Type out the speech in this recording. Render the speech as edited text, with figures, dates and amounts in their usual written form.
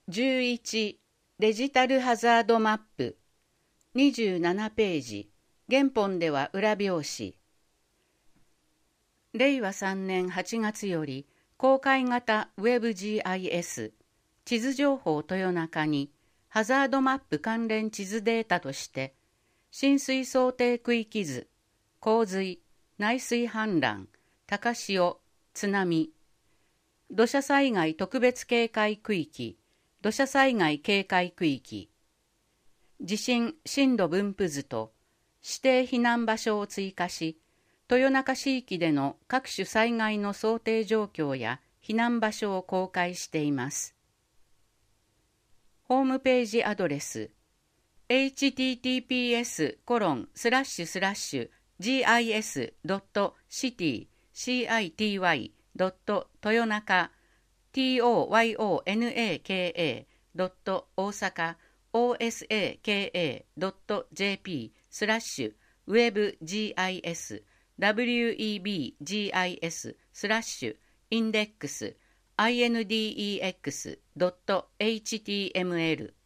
11デジタルハザードマップ27ページ原本では裏表紙令和3年8月より公開型 WebGIS 地図情報豊中にハザードマップ関連地図データとして浸水想定区域図、洪水、内水氾濫、高潮、津波、土砂災害特別警戒区域、土砂災害警戒区域、地震震度分布図と指定避難場所を追加し、豊中市域での各種災害の想定状況や避難場所を公開しています。ホームページアドレス https://gis.city.豊中 toyonaka.osaka.jp/webgis webgis/index index.html